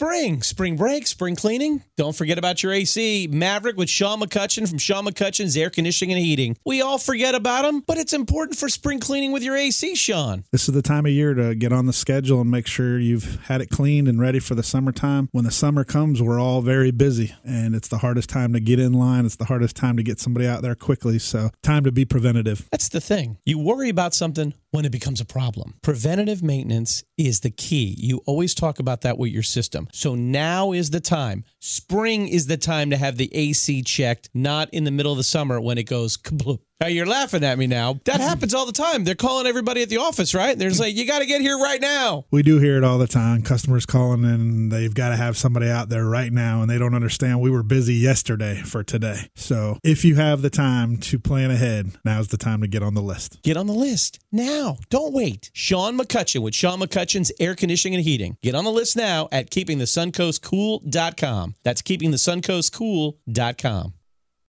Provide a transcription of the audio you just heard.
Spring break, spring cleaning. Don't forget about your AC. Maverick with Sean McCutcheon from Sean McCutcheon's Air Conditioning and Heating. We all forget about them, but it's important for spring cleaning with your AC, Sean. This is the time of year to get on the schedule and make sure you've had it cleaned and ready for the summertime. When the summer comes, we're all very busy, and it's the hardest time to get in line. It's the hardest time to get somebody out there quickly, so time to be preventative. That's the thing. You worry about something when it becomes a problem. Preventative maintenance is the key. You always talk about that with your system. So now is the time. Spring is the time to have the AC checked, not in the middle of the summer when it goes kabloop. Now, you're laughing at me now. That happens all the time. They're calling everybody at the office, right? They're just like, you got to get here right now. We do hear it all the time. Customers calling in, they've got to have somebody out there right now, and they don't understand we were busy yesterday for today. So if you have the time to plan ahead, now's the time to get on the list. Get on the list now. Don't wait. Sean McCutcheon with Sean McCutcheon's Air Conditioning and Heating. Get on the list now at keepingthesuncoastcool.com. That's keepingthesuncoastcool.com.